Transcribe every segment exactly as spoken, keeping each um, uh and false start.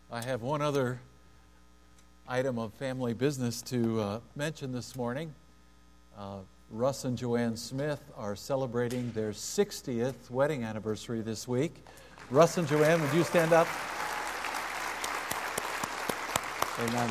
I have one other item of family business to uh, mention this morning. Uh, Russ and Joanne Smith are celebrating their sixtieth wedding anniversary this week. Russ and Joanne, would you stand up? Amen.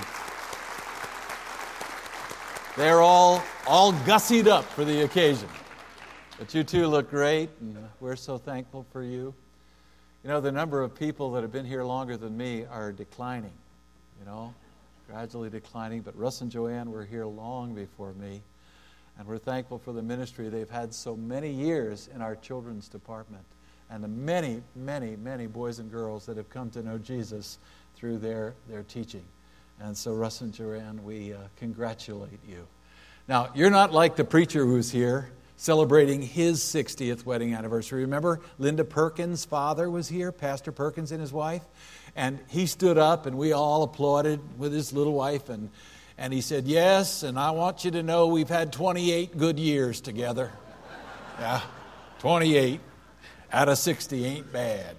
They're all, all gussied up for the occasion. But you two look great, and we're so thankful for you. You know, the number of people that have been here longer than me are declining, you know, gradually declining. But Russ and Joanne were here long before me, and we're thankful for the ministry they've had so many years in our children's department, and the many, many, many boys and girls that have come to know Jesus through their, their teaching. And so, Russ and Joanne, we uh, congratulate you. Now, you're not like the preacher who's here celebrating his sixtieth wedding anniversary. Remember, Linda Perkins' father was here, Pastor Perkins and his wife, and he stood up and we all applauded with his little wife, and, and he said, yes, and I want you to know we've had twenty-eight good years together. Yeah, twenty-eight out of sixty ain't bad.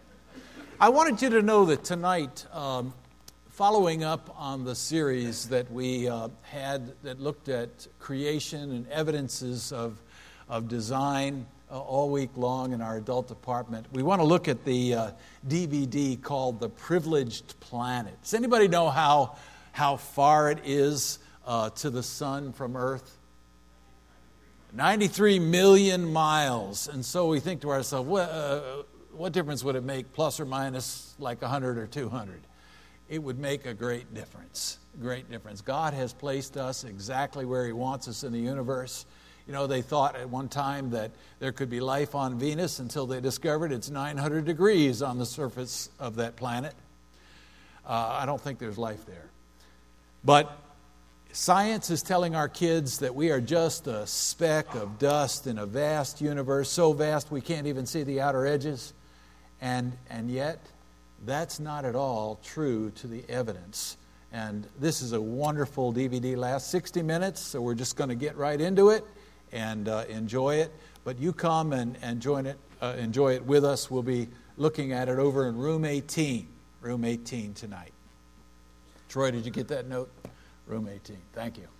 I wanted you to know that tonight, um, following up on the series that we uh, had that looked at creation and evidences of, of design uh, all week long in our adult department, we want to look at the uh, D V D called The Privileged Planet. Does anybody know how, how far it is uh, to the sun from Earth? ninety-three million miles. And so we think to ourselves, well, uh, what difference would it make, plus or minus like one hundred or two hundred? It would make a great difference, great difference. God has placed us exactly where He wants us in the universe. You know, they thought at one time that there could be life on Venus until they discovered it's nine hundred degrees on the surface of that planet. Uh, I don't think there's life there. But science is telling our kids that we are just a speck of dust in a vast universe, so vast we can't even see the outer edges. And, and yet, that's not at all true to the evidence. And this is a wonderful D V D, lasts sixty minutes, so we're just going to get right into it and uh, enjoy it. But you come and, and join it, uh, enjoy it with us. We'll be looking at it over in room eighteen. Room eighteen tonight. Troy, did you get that note? Room eighteen. Thank you.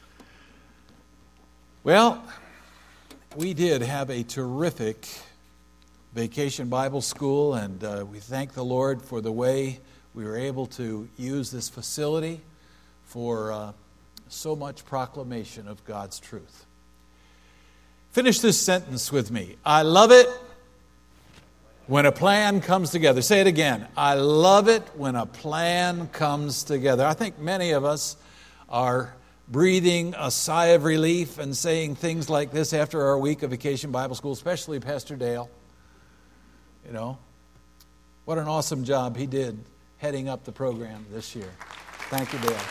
Well, we did have a terrific Vacation Bible School, and uh, we thank the Lord for the way we were able to use this facility for uh, so much proclamation of God's truth. Finish this sentence with me. I love it when a plan comes together. Say it again. I love it when a plan comes together. I think many of us are breathing a sigh of relief and saying things like this after our week of Vacation Bible School, especially Pastor Dale. You know, what an awesome job he did heading up the program this year. Thank you, Dale.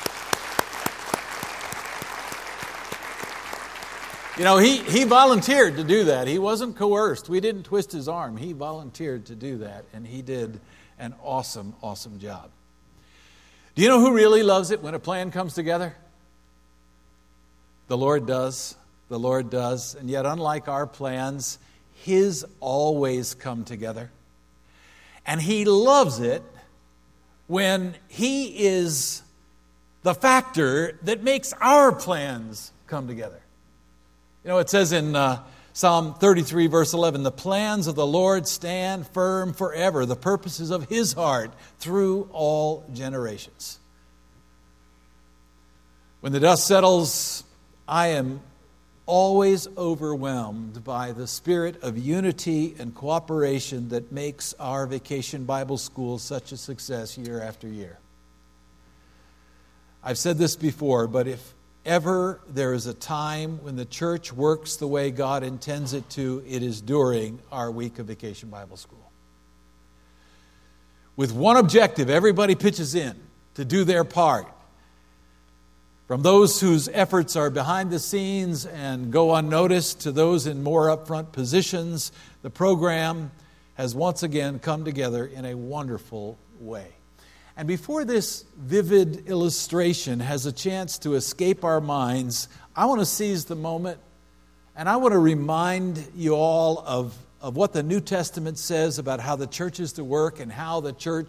You know, he, he volunteered to do that. He wasn't coerced. We didn't twist his arm. He volunteered to do that, and he did an awesome, awesome job. Do you know who really loves it when a plan comes together? The Lord does. The Lord does. And yet, unlike our plans, His always come together. And He loves it when He is the factor that makes our plans come together. You know, it says in uh, Psalm thirty-three, verse eleven, the plans of the Lord stand firm forever, the purposes of His heart through all generations. When the dust settles, I am always overwhelmed by the spirit of unity and cooperation that makes our Vacation Bible School such a success year after year. I've said this before, but if ever there is a time when the church works the way God intends it to, it is during our week of Vacation Bible School. With one objective, everybody pitches in to do their part. From those whose efforts are behind the scenes and go unnoticed to those in more upfront positions, the program has once again come together in a wonderful way. And before this vivid illustration has a chance to escape our minds, I want to seize the moment and I want to remind you all of, of what the New Testament says about how the church is to work and how the church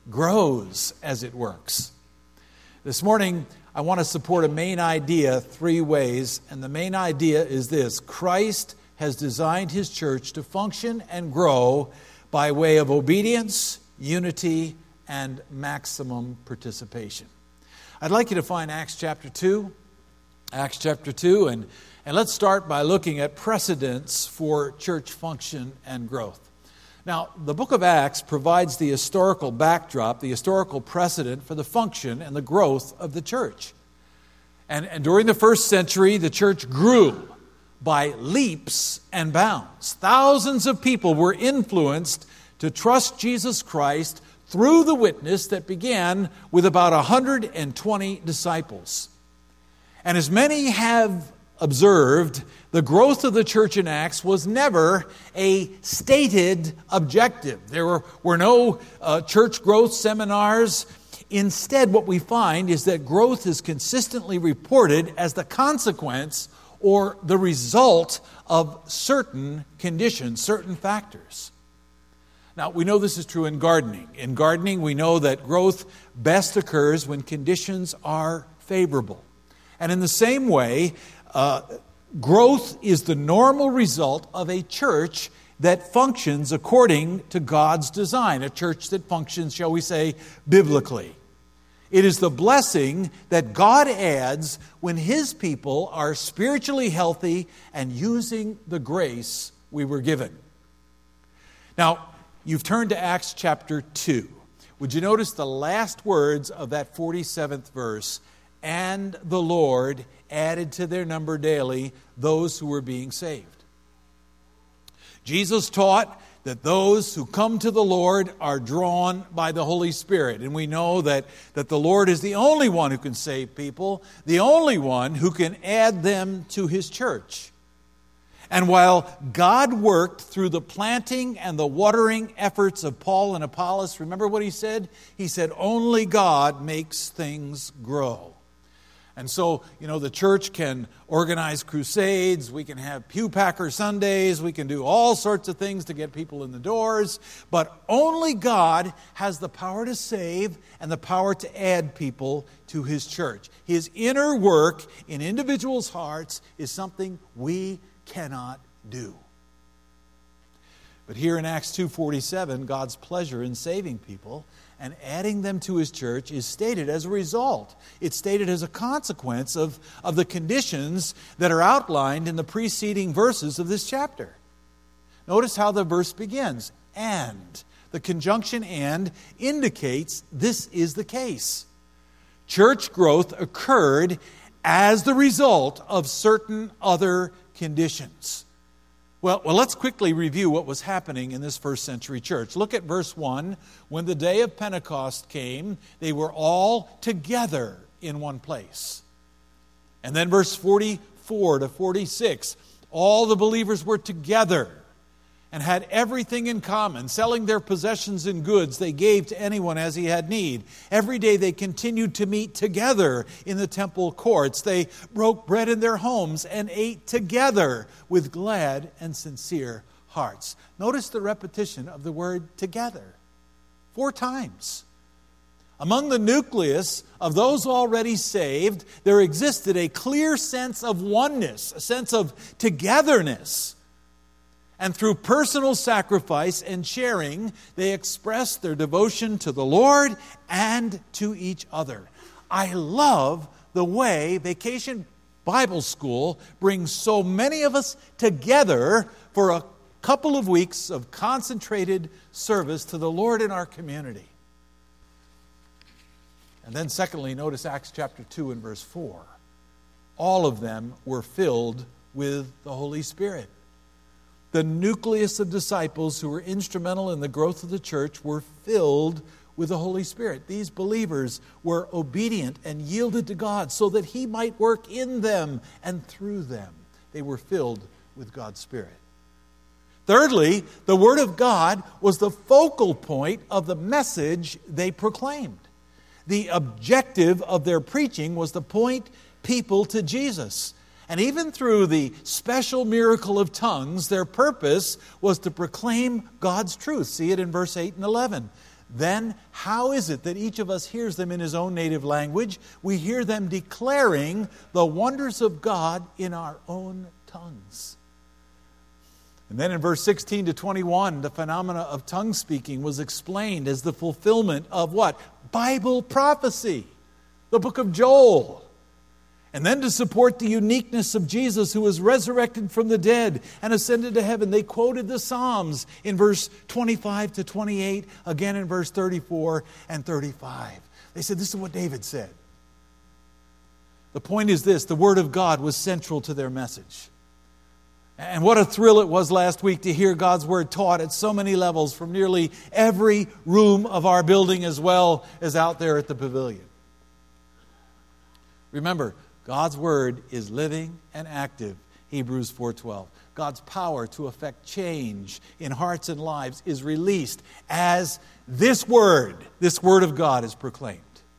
grows as it works. This morning, I want to support a main idea three ways, and the main idea is this: Christ has designed His church to function and grow by way of obedience, unity, and maximum participation. I'd like you to find Acts chapter two, Acts chapter two, and, and let's start by looking at precedents for church function and growth. Now, the book of Acts provides the historical backdrop, the historical precedent for the function and the growth of the church. And, and during the first century, the church grew by leaps and bounds. Thousands of people were influenced to trust Jesus Christ through the witness that began with about one hundred twenty disciples. And as many have observed, the growth of the church in Acts was never a stated objective. There were, were no uh, church growth seminars. Instead, what we find is that growth is consistently reported as the consequence or the result of certain conditions, certain factors. Now, we know this is true in gardening. In gardening, we know that growth best occurs when conditions are favorable. And in the same way, uh, growth is the normal result of a church that functions according to God's design, a church that functions, shall we say, biblically. It is the blessing that God adds when His people are spiritually healthy and using the grace we were given. Now, you've turned to Acts chapter two. Would you notice the last words of that forty-seventh verse? And the Lord added to their number daily those who were being saved. Jesus taught that those who come to the Lord are drawn by the Holy Spirit. And we know that, that the Lord is the only one who can save people, the only one who can add them to His church. And while God worked through the planting and the watering efforts of Paul and Apollos, remember what he said? He said, only God makes things grow. And so, you know, the church can organize crusades, we can have pew packer Sundays, we can do all sorts of things to get people in the doors, but only God has the power to save and the power to add people to His church. His inner work in individuals' hearts is something we cannot do. But here in Acts two forty-seven, God's pleasure in saving people and adding them to His church is stated as a result. It's stated as a consequence of, of the conditions that are outlined in the preceding verses of this chapter. Notice how the verse begins. And. The conjunction and indicates this is the case. Church growth occurred as the result of certain other conditions. Well, well, let's quickly review what was happening in this first century church. Look at verse one. When the day of Pentecost came, they were all together in one place. And then verse forty-four to forty-six, all the believers were together and had everything in common. Selling their possessions and goods, they gave to anyone as he had need. Every day they continued to meet together in the temple courts. They broke bread in their homes and ate together with glad and sincere hearts. Notice the repetition of the word together. Four times. Among the nucleus of those already saved, there existed a clear sense of oneness, a sense of togetherness. And through personal sacrifice and sharing, they expressed their devotion to the Lord and to each other. I love the way Vacation Bible School brings so many of us together for a couple of weeks of concentrated service to the Lord in our community. And then secondly, notice Acts chapter two and verse four. All of them were filled with the Holy Spirit. The nucleus of disciples who were instrumental in the growth of the church were filled with the Holy Spirit. These believers were obedient and yielded to God so that He might work in them and through them. They were filled with God's Spirit. Thirdly, the Word of God was the focal point of the message they proclaimed. The objective of their preaching was to point people to Jesus. And even through the special miracle of tongues, their purpose was to proclaim God's truth. See it in verse eight and eleven. then how is it that each of us hears them in his own native language? We hear them declaring the wonders of God in our own tongues. And then in verse sixteen to twenty-one, the phenomena of tongue speaking was explained as the fulfillment of what? Bible prophecy, the book of Joel. And then to support the uniqueness of Jesus, who was resurrected from the dead and ascended to heaven, they quoted the Psalms in verse twenty-five to twenty-eight, again in verse thirty-four and thirty-five. They said, this is what David said. The point is this: the Word of God was central to their message. And what a thrill it was last week to hear God's Word taught at so many levels from nearly every room of our building as well as out there at the pavilion. Remember, God's Word is living and active, Hebrews four twelve. God's power to effect change in hearts and lives is released as this Word, this Word of God is proclaimed.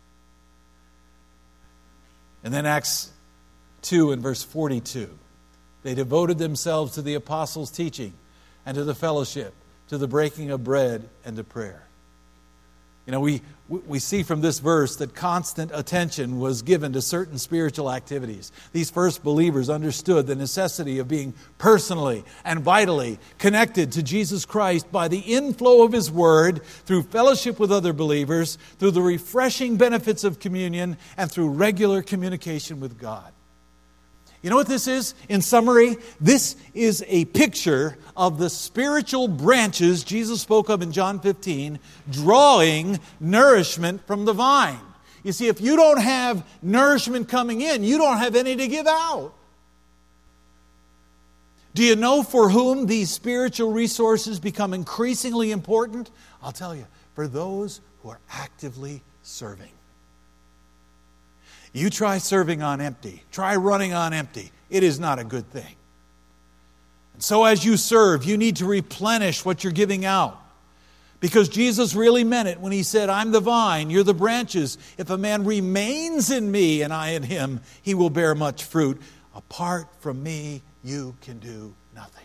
And then Acts two and verse forty-two. They devoted themselves to the apostles' teaching and to the fellowship, to the breaking of bread and to prayer. You know, we, we see from this verse that constant attention was given to certain spiritual activities. These first believers understood the necessity of being personally and vitally connected to Jesus Christ by the inflow of His Word, through fellowship with other believers, through the refreshing benefits of communion, and through regular communication with God. You know what this is? In summary, this is a picture of the spiritual branches Jesus spoke of in John fifteen, drawing nourishment from the vine. You see, if you don't have nourishment coming in, you don't have any to give out. Do you know for whom these spiritual resources become increasingly important? I'll tell you, for those who are actively serving. You try serving on empty. Try running on empty. It is not a good thing. And so as you serve, you need to replenish what you're giving out. Because Jesus really meant it when He said, I'm the vine, you're the branches. If a man remains in me and I in him, he will bear much fruit. Apart from me, you can do nothing.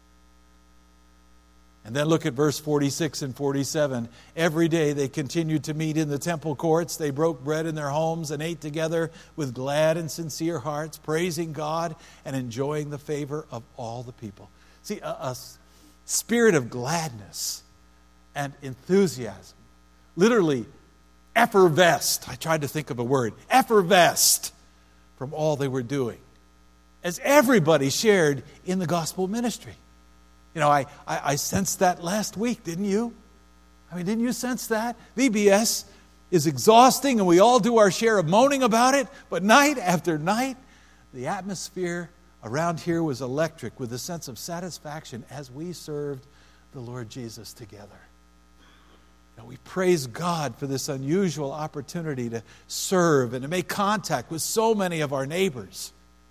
And then look at verse forty-six and forty-seven. Every day they continued to meet in the temple courts. They broke bread in their homes and ate together with glad and sincere hearts, praising God and enjoying the favor of all the people. See, a, a spirit of gladness and enthusiasm, literally effervesced. I tried to think of a word. Effervesced from all they were doing, as everybody shared in the gospel ministry. You know, I, I, I sensed that last week, didn't you? I mean, didn't you sense that? V B S is exhausting and we all do our share of moaning about it, but night after night, the atmosphere around here was electric with a sense of satisfaction as we served the Lord Jesus together. You know, we praise God for this unusual opportunity to serve and to make contact with so many of our neighbors.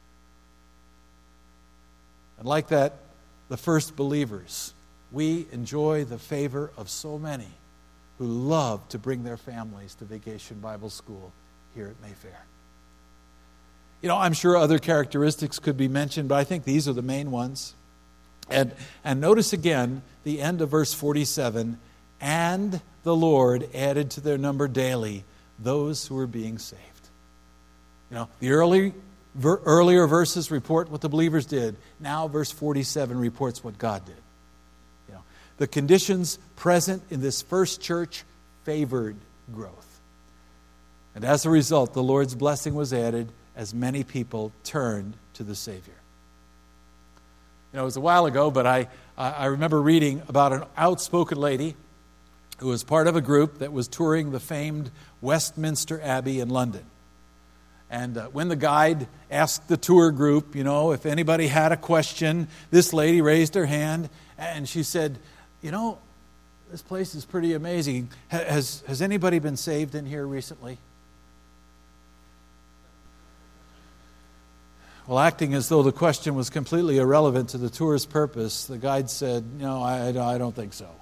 And like that, the first believers, we enjoy the favor of so many who love to bring their families to Vacation Bible School here at Mayfair. You know, I'm sure other characteristics could be mentioned, but I think these are the main ones. And, and notice again the end of verse forty-seven, and the Lord added to their number daily those who were being saved. You know, the early Ver, earlier verses report what the believers did. Now verse forty-seven reports what God did. You know, the conditions present in this first church favored growth. And as a result, the Lord's blessing was added as many people turned to the Savior. You know, it was a while ago, but I, I remember reading about an outspoken lady who was part of a group that was touring the famed Westminster Abbey in London. And uh, when the guide asked the tour group, you know, if anybody had a question, this lady raised her hand and she said, you know, this place is pretty amazing. Has, has anybody been saved in here recently? Well, acting as though the question was completely irrelevant to the tour's purpose, the guide said, no, I, I don't think so.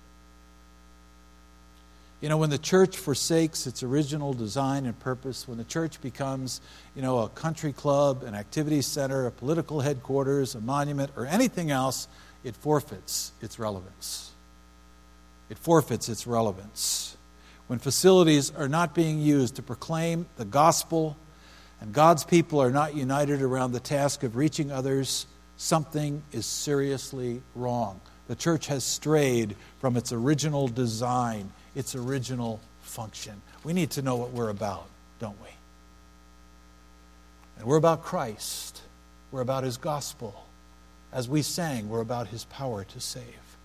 You know, when the church forsakes its original design and purpose, when the church becomes, you know, a country club, an activity center, a political headquarters, a monument, or anything else, it forfeits its relevance. it forfeits its relevance. When facilities are not being used to proclaim the gospel and God's people are not united around the task of reaching others, something is seriously wrong. The church has strayed from its original design, its original function. We need to know what we're about, don't we? And we're about Christ. We're about His gospel. As we sang, we're about His power to save.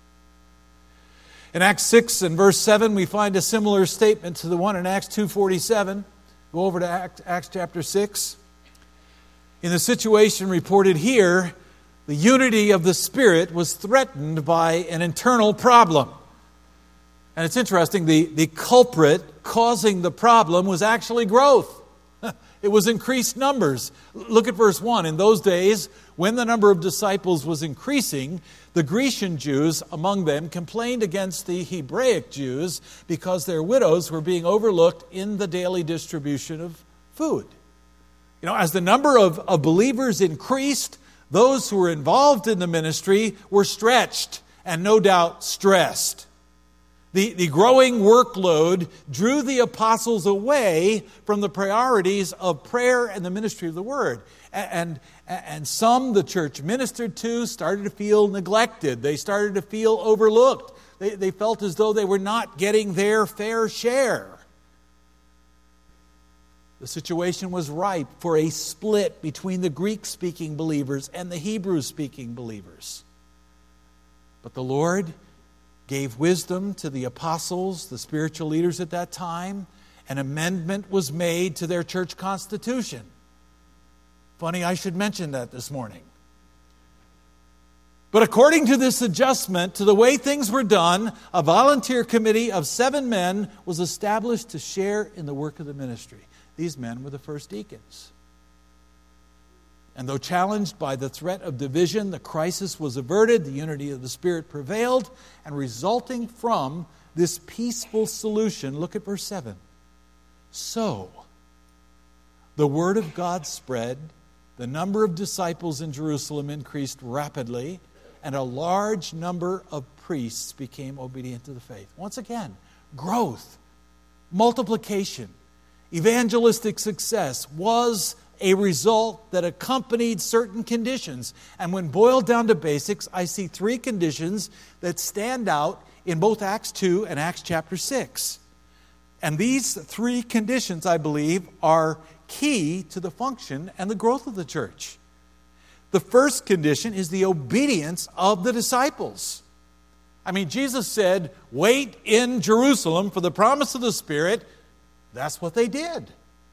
In Acts six and verse seven, we find a similar statement to the one in Acts two forty-seven. Go over to Acts, Acts chapter six. In the situation reported here, the unity of the Spirit was threatened by an internal problem. And it's interesting, the, the culprit causing the problem was actually growth. It was increased numbers. Look at verse one. In those days, when the number of disciples was increasing, the Grecian Jews among them complained against the Hebraic Jews because their widows were being overlooked in the daily distribution of food. You know, as the number of, of believers increased, those who were involved in the ministry were stretched and no doubt stressed. The, the growing workload drew the apostles away from the priorities of prayer and the ministry of the word. And, and, and some the church ministered to started to feel neglected. They started to feel overlooked. They, they felt as though they were not getting their fair share. The situation was ripe for a split between the Greek-speaking believers and the Hebrew-speaking believers. But the Lord gave wisdom to the apostles, the spiritual leaders at that time. An amendment was made to their church constitution. Funny, I should mention that this morning. But according to this adjustment to the way things were done, a volunteer committee of seven men was established to share in the work of the ministry. These men were the first deacons. And though challenged by the threat of division, the crisis was averted, the unity of the Spirit prevailed, and resulting from this peaceful solution, look at verse seven. So, the word of God spread, the number of disciples in Jerusalem increased rapidly, and a large number of priests became obedient to the faith. Once again, growth, multiplication, evangelistic success was a result that accompanied certain conditions. And when boiled down to basics, I see three conditions that stand out in both Acts two and Acts chapter six. And these three conditions, I believe, are key to the function and the growth of the church. The first condition is the obedience of the disciples. I mean, Jesus said, wait in Jerusalem for the promise of the Spirit. That's what they did.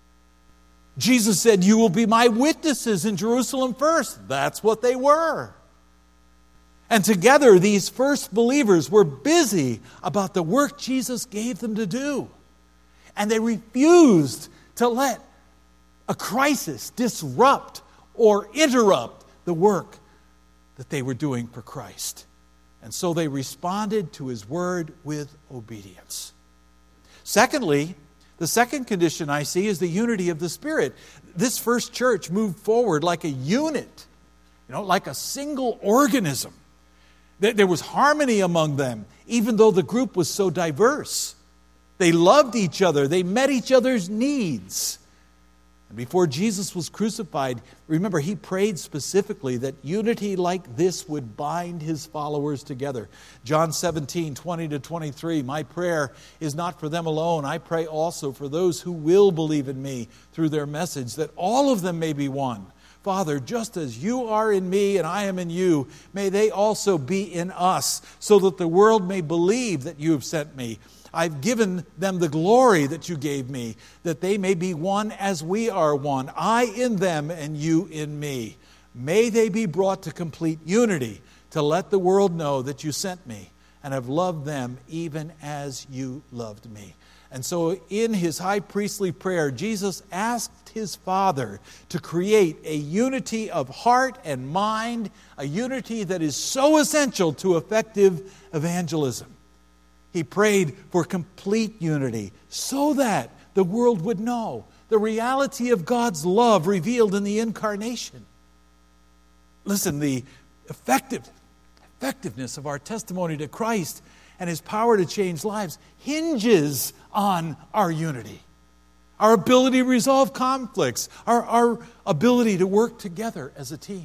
Jesus said, you will be my witnesses in Jerusalem first. That's what they were. And together, these first believers were busy about the work Jesus gave them to do. And they refused to let a crisis disrupt or interrupt the work that they were doing for Christ. And so they responded to His word with obedience. Secondly, the second condition I see is the unity of the Spirit. This first church moved forward like a unit, you know, like a single organism. There was harmony among them, even though the group was so diverse. They loved each other. They met each other's needs. And before Jesus was crucified, remember, He prayed specifically that unity like this would bind His followers together. John seventeen, twenty to twenty-three, my prayer is not for them alone. I pray also for those who will believe in me through their message, that all of them may be one. Father, just as you are in me and I am in you, may they also be in us, so that the world may believe that you have sent me. I've given them the glory that you gave me, that they may be one as we are one, I in them and you in me. May they be brought to complete unity, to let the world know that you sent me and have loved them even as you loved me. And so in His high priestly prayer, Jesus asked His Father to create a unity of heart and mind, a unity that is so essential to effective evangelism. He prayed for complete unity so that the world would know the reality of God's love revealed in the incarnation. Listen, the effective, effectiveness of our testimony to Christ and His power to change lives hinges on our unity. Our ability to resolve conflicts, our, our ability to work together as a team.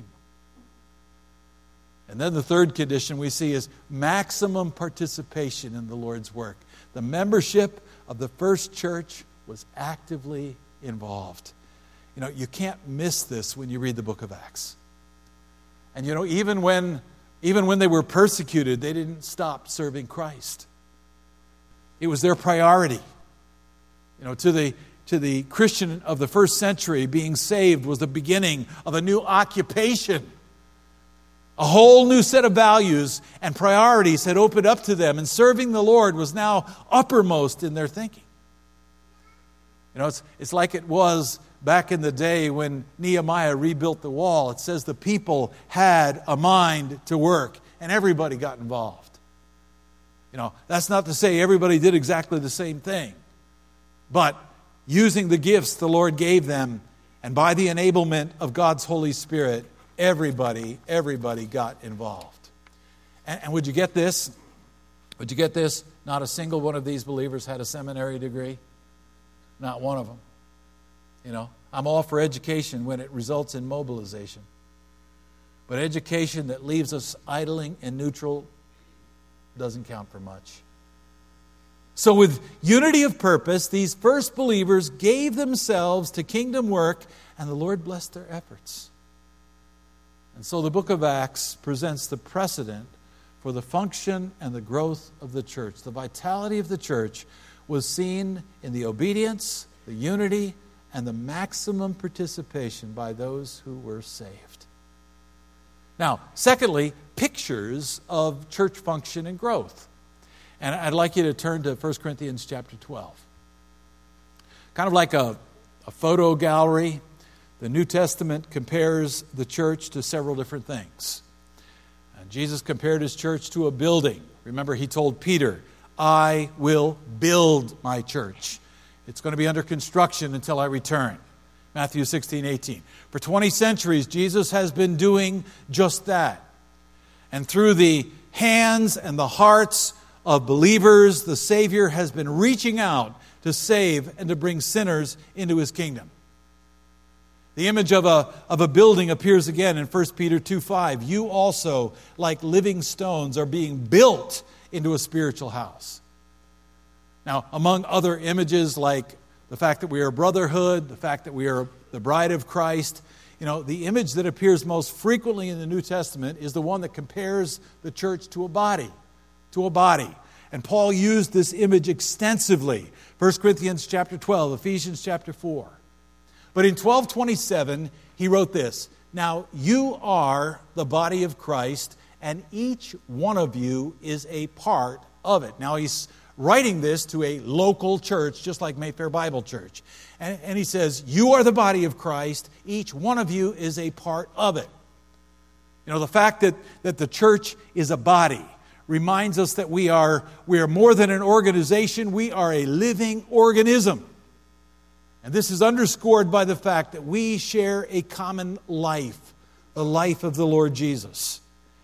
And then the third condition we see is maximum participation in the Lord's work. The membership of the first church was actively involved. You know, you can't miss this when you read the book of Acts. And you know, even when, even when they were persecuted, they didn't stop serving Christ. It was their priority. You know, to the to the Christian of the first century, being saved was the beginning of a new occupation. A whole new set of values and priorities had opened up to them, and serving the Lord was now uppermost in their thinking. You know, it's, it's like it was back in the day when Nehemiah rebuilt the wall. It says the people had a mind to work, and everybody got involved. You know, that's not to say everybody did exactly the same thing, but using the gifts the Lord gave them, and by the enablement of God's Holy Spirit, Everybody, everybody got involved. And, and would you get this? Would you get this? Not a single one of these believers had a seminary degree. Not one of them. You know, I'm all for education when it results in mobilization. But education that leaves us idling and neutral doesn't count for much. So with unity of purpose, these first believers gave themselves to kingdom work, and the Lord blessed their efforts. And so the book of Acts presents the precedent for the function and the growth of the church. The vitality of the church was seen in the obedience, the unity, and the maximum participation by those who were saved. Now, secondly, pictures of church function and growth. And I'd like you to turn to First Corinthians chapter twelve. Kind of like a, a photo gallery. The New Testament compares the church to several different things. And Jesus compared His church to a building. Remember, He told Peter, I will build my church. It's going to be under construction until I return. Matthew sixteen, eighteen. For twenty centuries, Jesus has been doing just that. And through the hands and the hearts of believers, the Savior has been reaching out to save and to bring sinners into His kingdom. The image of a, of a building appears again in First Peter two five. You also, like living stones, are being built into a spiritual house. Now, among other images like the fact that we are a brotherhood, the fact that we are the bride of Christ, you know, the image that appears most frequently in the New Testament is the one that compares the church to a body, to a body. And Paul used this image extensively. First Corinthians chapter twelve, Ephesians chapter four. But in twelve twenty-seven, he wrote this, Now you are the body of Christ, and each one of you is a part of it. Now he's writing this to a local church, just like Mayfair Bible Church. And, and he says, you are the body of Christ, each one of you is a part of it. You know, the fact that, that the church is a body reminds us that we are, we are more than an organization, we are a living organism. And this is underscored by the fact that we share a common life, the life of the Lord Jesus.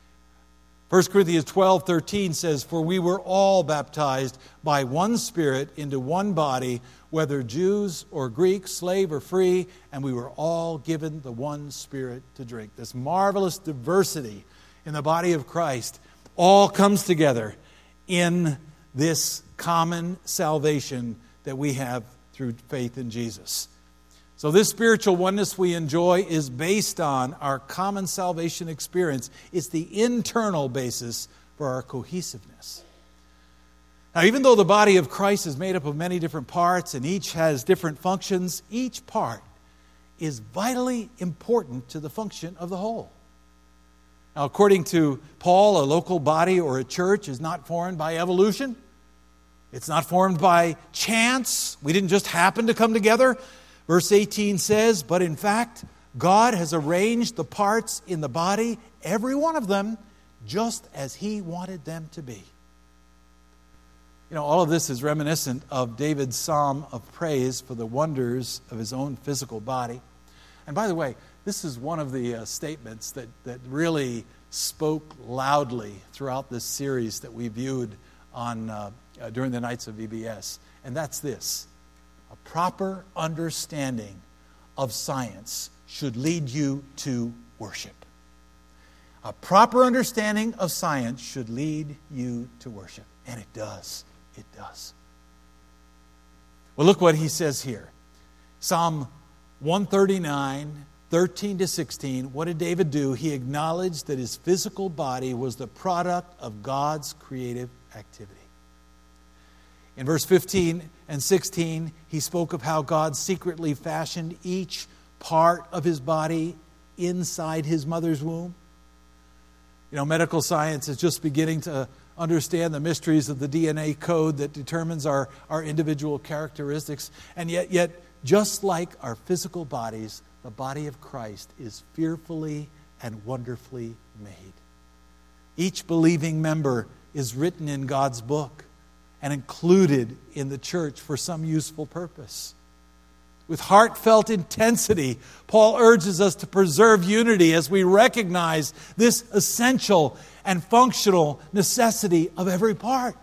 First Corinthians twelve thirteen says, For we were all baptized by one Spirit into one body, whether Jews or Greeks, slave or free, and we were all given the one Spirit to drink. This marvelous diversity in the body of Christ all comes together in this common salvation that we have through faith in Jesus. So this spiritual oneness we enjoy is based on our common salvation experience. It's the internal basis for our cohesiveness. Now, even though the body of Christ is made up of many different parts and each has different functions, each part is vitally important to the function of the whole. Now, according to Paul, a local body or a church is not formed by evolution. It's not formed by chance. We didn't just happen to come together. Verse eighteen says, but in fact, God has arranged the parts in the body, every one of them, just as He wanted them to be. You know, all of this is reminiscent of David's psalm of praise for the wonders of his own physical body. And by the way, this is one of the uh, statements that, that really spoke loudly throughout this series that we viewed on uh, uh, during the nights of V B S, and that's this. A proper understanding of science should lead you to worship. A proper understanding of science should lead you to worship. And it does. It does. Well, look what he says here. Psalm one thirty-nine, thirteen to sixteen. What did David do? He acknowledged that his physical body was the product of God's creative activity. In verse fifteen and sixteen, he spoke of how God secretly fashioned each part of his body inside his mother's womb. You know, medical science is just beginning to understand the mysteries of the D N A code that determines our, our individual characteristics. And yet, yet, just like our physical bodies, the body of Christ is fearfully and wonderfully made. Each believing member is written in God's book and included in the church for some useful purpose. With heartfelt intensity, Paul urges us to preserve unity as we recognize this essential and functional necessity of every part.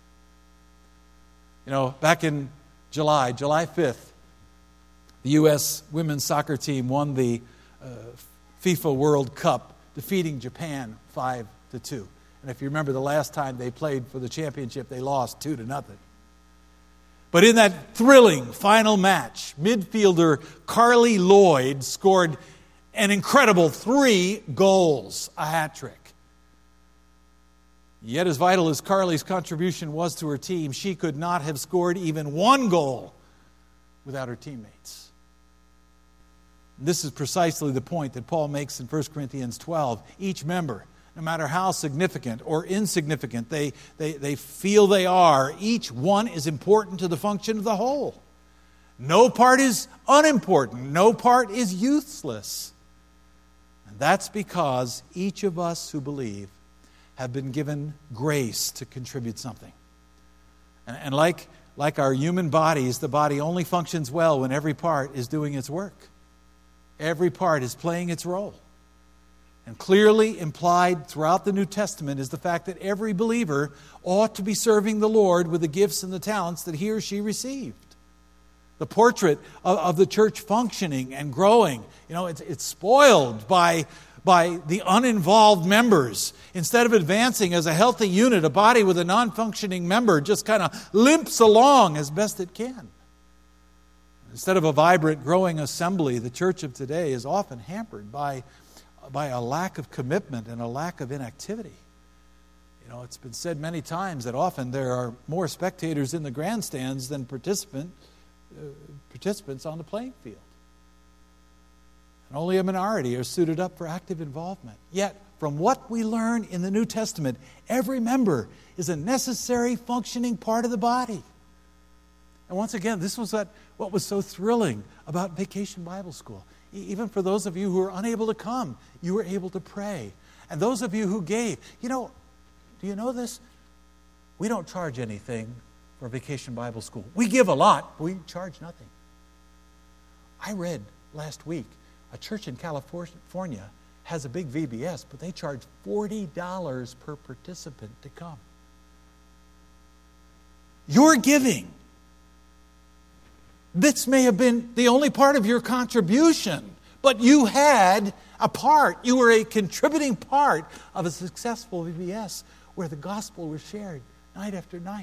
You know, back in July, July fifth, the U S women's soccer team won the uh, FIFA World Cup, defeating Japan five to two. And if you remember, the last time they played for the championship, they lost two to nothing. But in that thrilling final match, midfielder Carly Lloyd scored an incredible three goals, a hat trick. Yet as vital as Carly's contribution was to her team, she could not have scored even one goal without her teammates. This is precisely the point that Paul makes in First Corinthians twelve. Each member, no matter how significant or insignificant they, they, they feel they are, each one is important to the function of the whole. No part is unimportant. No part is useless. And that's because each of us who believe have been given grace to contribute something. And, and like, like our human bodies, the body only functions well when every part is doing its work. Every part is playing its role. And clearly implied throughout the New Testament is the fact that every believer ought to be serving the Lord with the gifts and the talents that he or she received. The portrait of, of the church functioning and growing, you know, it's, it's spoiled by, by the uninvolved members. Instead of advancing as a healthy unit, a body with a non-functioning member just kind of limps along as best it can. Instead of a vibrant, growing assembly, the church of today is often hampered by by a lack of commitment and a lack of inactivity. You know, it's been said many times that often there are more spectators in the grandstands than participant, uh, participants on the playing field. And only a minority are suited up for active involvement. Yet, from what we learn in the New Testament, every member is a necessary functioning part of the body. And once again, this was what, what was so thrilling about Vacation Bible School. Even for those of you who were unable to come, you were able to pray. And those of you who gave, you know, do you know this? We don't charge anything for Vacation Bible School. We give a lot, but we charge nothing. I read last week, a church in California has a big V B S, but they charge forty dollars per participant to come. You're giving. This may have been the only part of your contribution, but you had a part. You were a contributing part of a successful V B S where the gospel was shared night after night.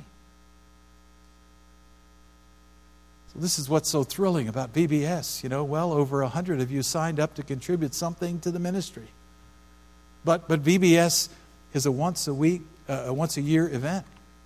So this is what's so thrilling about V B S. You know, well over a hundred of you signed up to contribute something to the ministry. But but V B S is a once a week, uh, a once a year event.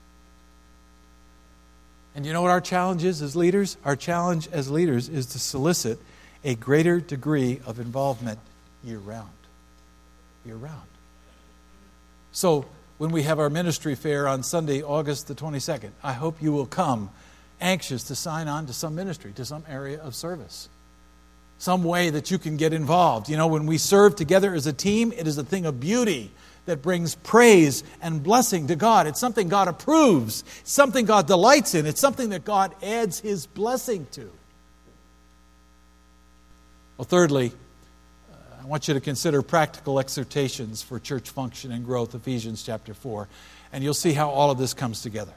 And you know what our challenge is as leaders? Our challenge as leaders is to solicit a greater degree of involvement year-round. Year-round. So when we have our ministry fair on Sunday, August the twenty-second, I hope you will come anxious to sign on to some ministry, to some area of service. Some way that you can get involved. You know, when we serve together as a team, it is a thing of beauty that brings praise and blessing to God. It's something God approves. It's something God delights in. It's something that God adds His blessing to. Well, thirdly, uh, I want you to consider practical exhortations for church function and growth, Ephesians chapter four. And you'll see how all of this comes together.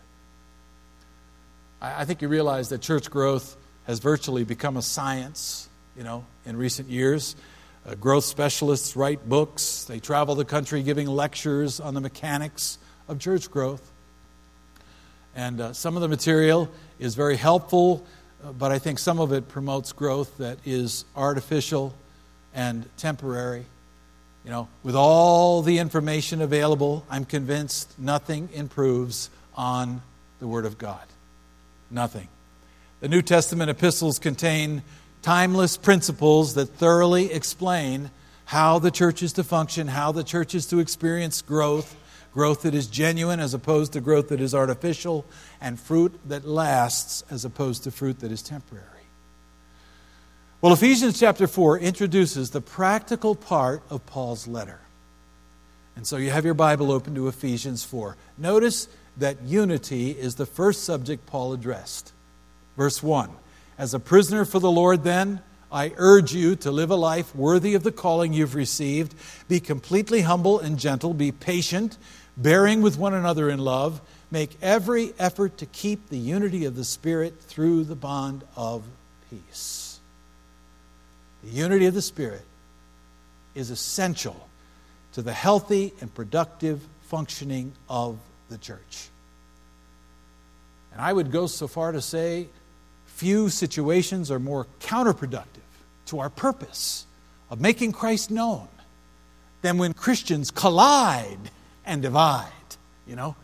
I, I think you realize that church growth has virtually become a science, you know, in recent years. Uh, growth specialists write books. They travel the country giving lectures on the mechanics of church growth. And uh, some of the material is very helpful, uh, but I think some of it promotes growth that is artificial and temporary. You know, with all the information available, I'm convinced nothing improves on the Word of God. Nothing. The New Testament epistles contain timeless principles that thoroughly explain how the church is to function, how the church is to experience growth, growth that is genuine as opposed to growth that is artificial, and fruit that lasts as opposed to fruit that is temporary. Well, Ephesians chapter four introduces the practical part of Paul's letter. And so you have your Bible open to Ephesians four. Notice that unity is the first subject Paul addressed. Verse one, as a prisoner for the Lord then, I urge you to live a life worthy of the calling you've received. Be completely humble and gentle. Be patient, bearing with one another in love. Make every effort to keep the unity of the Spirit through the bond of peace. The unity of the Spirit is essential to the healthy and productive functioning of the church. And I would go so far to say, few situations are more counterproductive to our purpose of making Christ known than when Christians collide and divide, you know.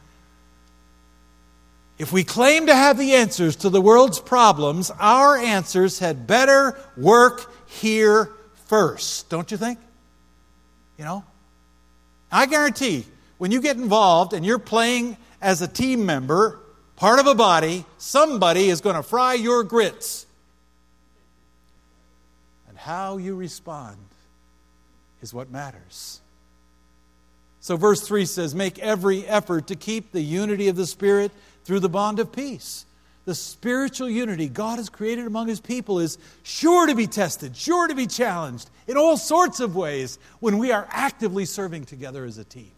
If we claim to have the answers to the world's problems, our answers had better work here first, don't you think? You know? I guarantee when you get involved and you're playing as a team member, part of a body, somebody is going to fry your grits. And how you respond is what matters. So verse three says, make every effort to keep the unity of the Spirit through the bond of peace. The spiritual unity God has created among His people is sure to be tested, sure to be challenged in all sorts of ways when we are actively serving together as a team.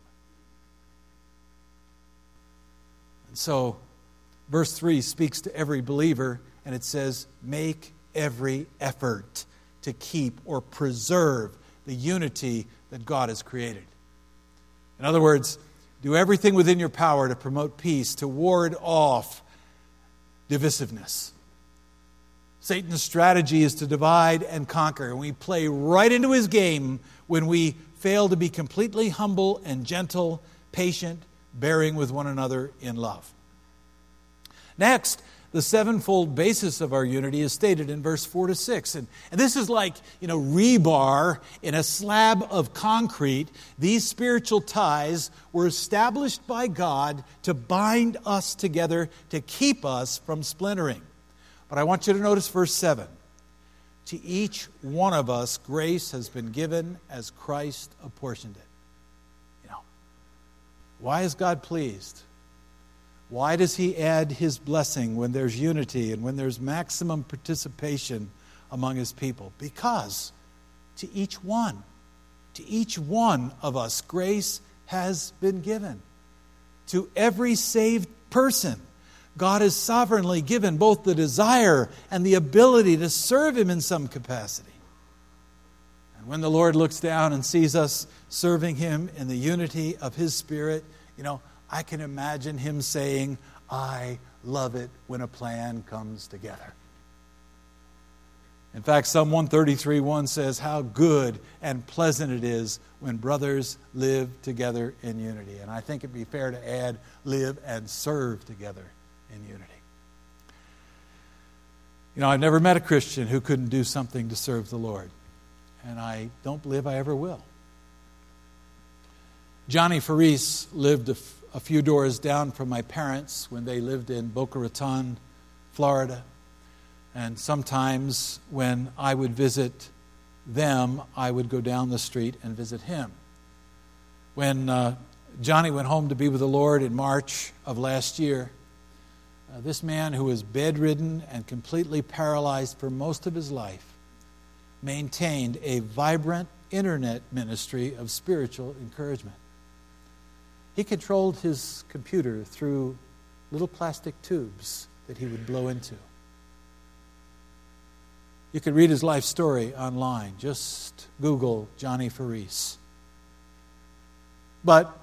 And so, verse three speaks to every believer, and it says, make every effort to keep or preserve the unity that God has created. In other words, do everything within your power to promote peace, to ward off divisiveness. Satan's strategy is to divide and conquer, and we play right into his game when we fail to be completely humble and gentle, patient, bearing with one another in love. Next, the sevenfold basis of our unity is stated in verse four to six. And, and this is like, you know, rebar in a slab of concrete. These spiritual ties were established by God to bind us together, to keep us from splintering. But I want you to notice verse seven. To each one of us, grace has been given as Christ apportioned it. You know, why is God pleased? Why does He add His blessing when there's unity and when there's maximum participation among His people? Because to each one, to each one of us, grace has been given. To every saved person, God has sovereignly given both the desire and the ability to serve Him in some capacity. And when the Lord looks down and sees us serving Him in the unity of His Spirit, you know, I can imagine Him saying, I love it when a plan comes together. In fact, Psalm one thirty-three one says, how good and pleasant it is when brothers live together in unity. And I think it'd be fair to add, live and serve together in unity. You know, I've never met a Christian who couldn't do something to serve the Lord. And I don't believe I ever will. Johnny Faris lived a a few doors down from my parents when they lived in Boca Raton, Florida. And sometimes when I would visit them, I would go down the street and visit him. When uh, Johnny went home to be with the Lord in March of last year, uh, this man who was bedridden and completely paralyzed for most of his life maintained a vibrant internet ministry of spiritual encouragement. He controlled his computer through little plastic tubes that he would blow into. You can read his life story online. Just Google Johnny Faris. But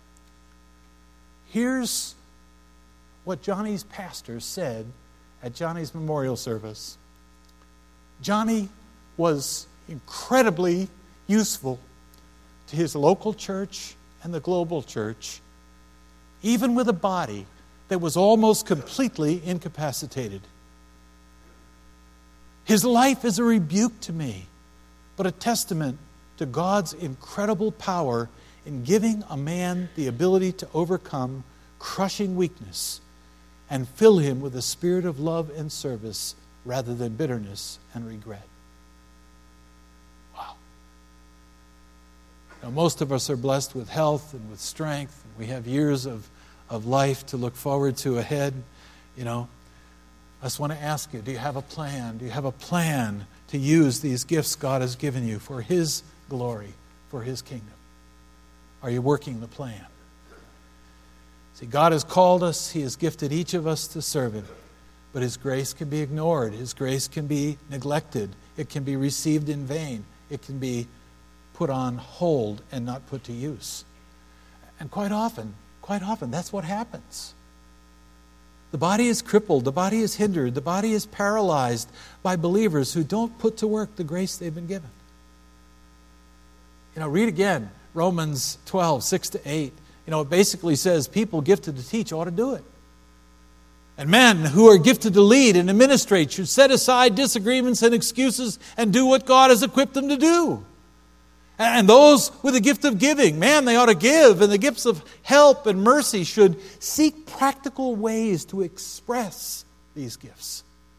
here's what Johnny's pastor said at Johnny's memorial service. Johnny was incredibly useful to his local church and the global church, even with a body that was almost completely incapacitated. His life is a rebuke to me, but a testament to God's incredible power in giving a man the ability to overcome crushing weakness and fill him with a spirit of love and service rather than bitterness and regret. Wow. Now, most of us are blessed with health and with strength. And we have years of, of life to look forward to ahead. You know, I just want to ask you, do you have a plan? Do you have a plan to use these gifts God has given you for His glory, for His kingdom? Are you working the plan? See, God has called us. He has gifted each of us to serve Him. But His grace can be ignored. His grace can be neglected. It can be received in vain. It can be put on hold and not put to use. And quite often, quite often, that's what happens. The body is crippled. The body is hindered. The body is paralyzed by believers who don't put to work the grace they've been given. You know, read again Romans twelve, six to eight. You know, it basically says people gifted to teach ought to do it. And men who are gifted to lead and administrate should set aside disagreements and excuses and do what God has equipped them to do. And those with the gift of giving, man, they ought to give. And the gifts of help and mercy should seek practical ways to express these gifts.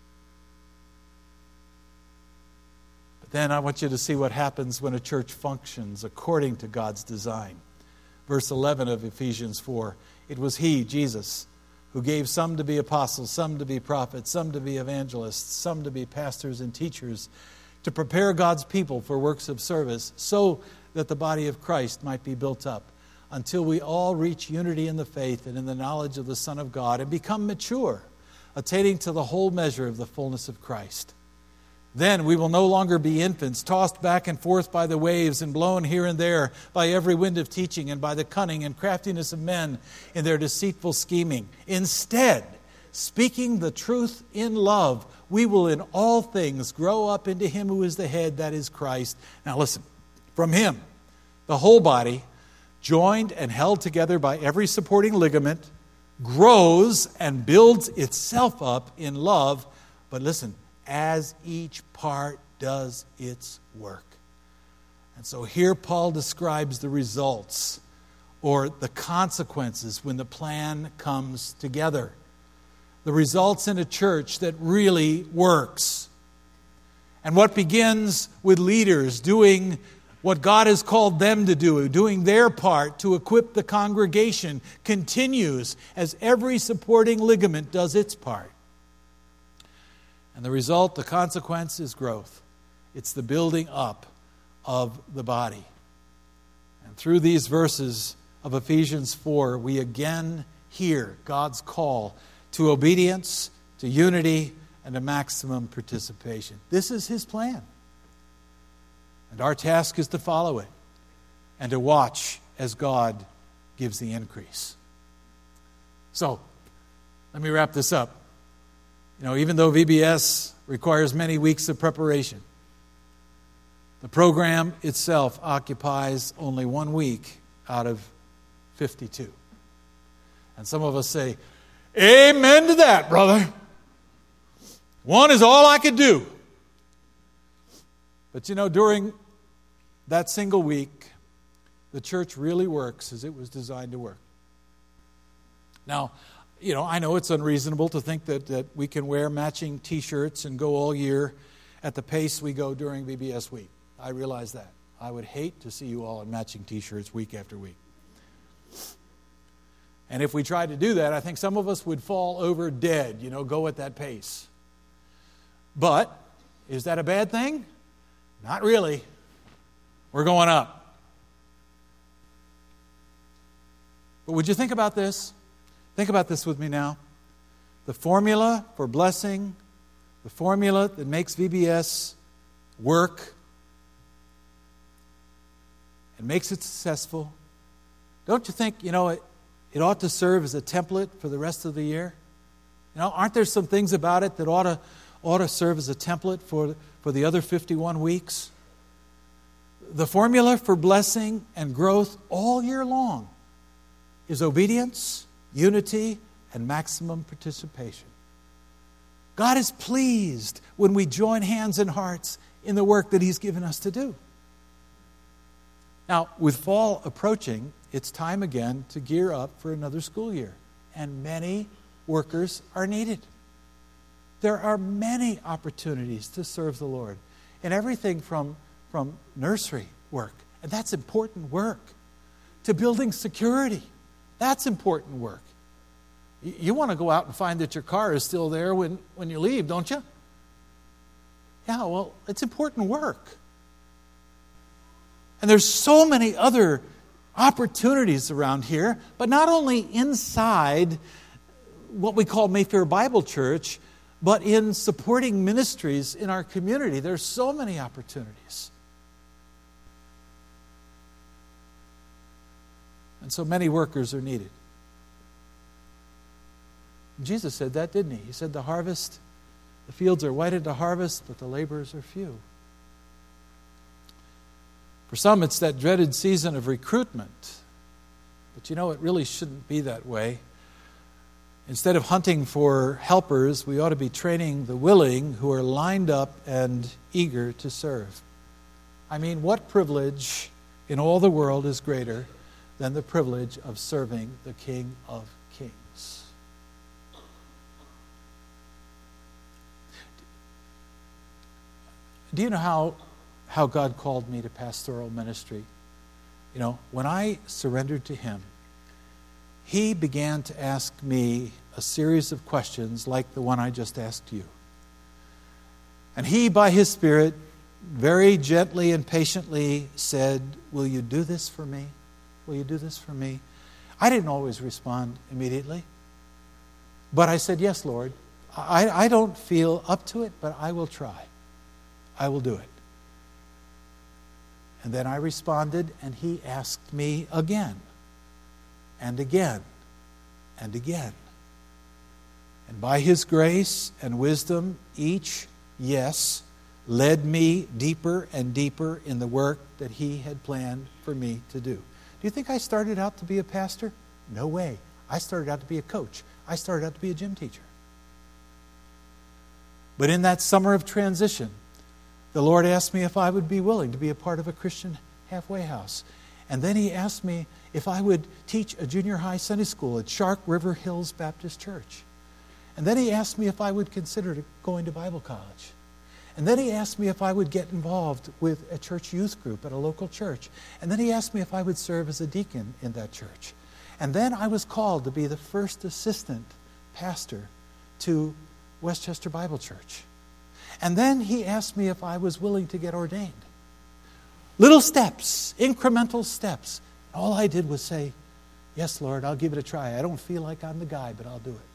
But then I want you to see what happens when a church functions according to God's design. Verse eleven of Ephesians four, it was He, Jesus, who gave some to be apostles, some to be prophets, some to be evangelists, some to be pastors and teachers, to prepare God's people for works of service, so that the body of Christ might be built up, until we all reach unity in the faith and in the knowledge of the Son of God, and become mature, attaining to the whole measure of the fullness of Christ. Then we will no longer be infants, tossed back and forth by the waves and blown here and there by every wind of teaching and by the cunning and craftiness of men in their deceitful scheming. Instead, speaking the truth in love, we will in all things grow up into Him who is the head, that is Christ. Now listen, from Him, the whole body, joined and held together by every supporting ligament, grows and builds itself up in love. But listen, as each part does its work. And so here Paul describes the results or the consequences when the plan comes together. The results in a church that really works. And what begins with leaders doing what God has called them to do, doing their part to equip the congregation, continues as every supporting ligament does its part. And the result, the consequence, is growth. It's the building up of the body. And through these verses of Ephesians four, we again hear God's call to obedience, to unity, and to maximum participation. This is His plan. And our task is to follow it and to watch as God gives the increase. So, let me wrap this up. You know, even though V B S requires many weeks of preparation, the program itself occupies only one week out of fifty-two. And some of us say, amen to that, brother. One is all I could do. But you know, during that single week, the church really works as it was designed to work. Now, you know, I know it's unreasonable to think that, that we can wear matching T-shirts and go all year at the pace we go during V B S week. I realize that. I would hate to see you all in matching T-shirts week after week. And if we tried to do that, I think some of us would fall over dead, you know, go at that pace. But is that a bad thing? Not really. We're going up. But would you think about this? Think about this with me now. The formula for blessing, the formula that makes V B S work and makes it successful, don't you think, you know, it, it ought to serve as a template for the rest of the year? You know, aren't there some things about it that ought to, ought to serve as a template for, for the other fifty-one weeks? The formula for blessing and growth all year long is obedience, unity, and maximum participation. God is pleased when we join hands and hearts in the work that He's given us to do. Now, with fall approaching, it's time again to gear up for another school year, and many workers are needed. There are many opportunities to serve the Lord in everything from, from nursery work, and that's important work, to building security. That's important work. You, you want to go out and find that your car is still there when, when you leave, don't you? Yeah, well, it's important work. And there's so many other opportunities around here, but not only inside what we call Mayfair Bible Church, but in supporting ministries in our community. There's so many opportunities. And so many workers are needed. Jesus said that, didn't He? He said the harvest, the fields are whited to harvest, but the laborers are few. For some, it's that dreaded season of recruitment. But you know, it really shouldn't be that way. Instead of hunting for helpers, we ought to be training the willing who are lined up and eager to serve. I mean, what privilege in all the world is greater than the privilege of serving the King of Kings? Do you know how, how God called me to pastoral ministry? You know, when I surrendered to Him, He began to ask me a series of questions like the one I just asked you. And He, by His Spirit, very gently and patiently said, "Will you do this for me? Will you do this for me?" I didn't always respond immediately. But I said, "Yes, Lord. I, I don't feel up to it, but I will try. I will do it." And then I responded, and He asked me again, and again, and again. And by His grace and wisdom, each yes led me deeper and deeper in the work that He had planned for me to do. Do you think I started out to be a pastor? No way. I started out to be a coach. I started out to be a gym teacher. But in that summer of transition, the Lord asked me if I would be willing to be a part of a Christian halfway house. And then He asked me if I would teach a junior high Sunday school at Shark River Hills Baptist Church. And then He asked me if I would consider going to Bible college. And then He asked me if I would get involved with a church youth group at a local church. And then He asked me if I would serve as a deacon in that church. And then I was called to be the first assistant pastor to Westchester Bible Church. And then He asked me if I was willing to get ordained. Little steps, incremental steps. All I did was say, "Yes, Lord, I'll give it a try. I don't feel like I'm the guy, but I'll do it."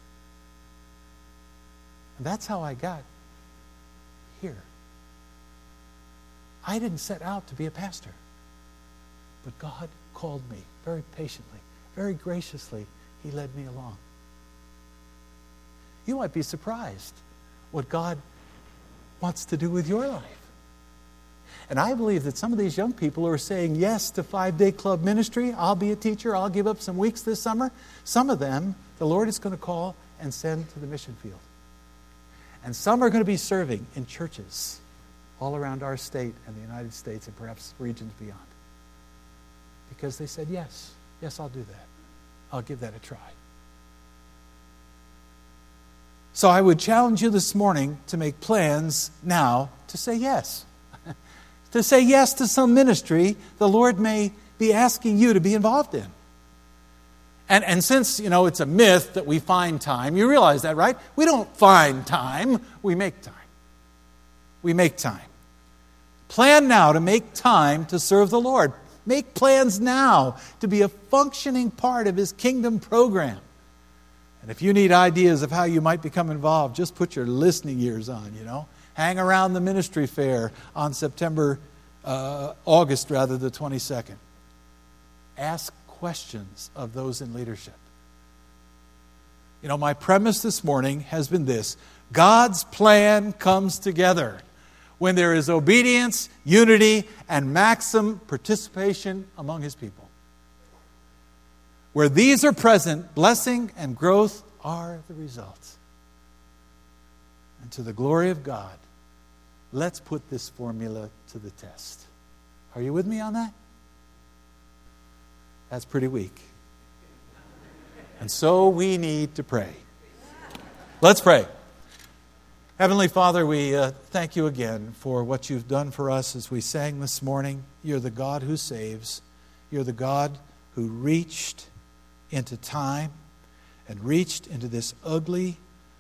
And that's how I got here. I didn't set out to be a pastor, but God called me very patiently, very graciously. He led me along. You might be surprised what God wants to do with your life. And I believe that some of these young people who are saying yes to five-day club ministry, I'll be a teacher, I'll give up some weeks this summer, some of them the Lord is going to call and send to the mission field. And some are going to be serving in churches all around our state and the United States and perhaps regions beyond. Because they said, yes, yes, I'll do that. I'll give that a try. So I would challenge you this morning to make plans now to say yes. To say yes to some ministry the Lord may be asking you to be involved in. And, and since, you know, it's a myth that we find time, you realize that, right? We don't find time, we make time. We make time. Plan now to make time to serve the Lord. Make plans now to be a functioning part of His kingdom program. And if you need ideas of how you might become involved, just put your listening ears on, you know. Hang around the ministry fair on September, uh, August rather, the twenty-second. Ask questions of those in leadership. You know, my premise this morning has been this: God's plan comes together when there is obedience, unity, and maximum participation among His people. Where these are present, blessing and growth are the results. And to the glory of God, let's put this formula to the test. Are you with me on that? That's pretty weak. And so we need to pray. Let's pray. Heavenly Father, we uh, thank you again for what you've done for us as we sang this morning. You're the God who saves. You're the God who reached into time and reached into this ugly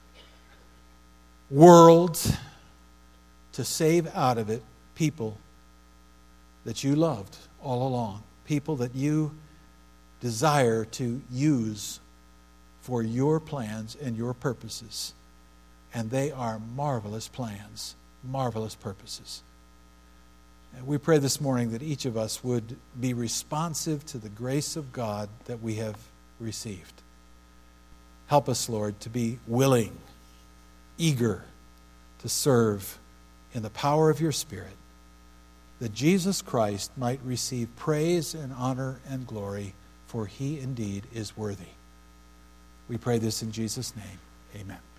world to save out of it people that you loved all along, people that you desire to use for your plans and your purposes. And they are marvelous plans, marvelous purposes. And we pray this morning that each of us would be responsive to the grace of God that we have received. Help us, Lord, to be willing, eager to serve in the power of your Spirit, that Jesus Christ might receive praise and honor and glory, for He indeed is worthy. We pray this in Jesus' name. Amen.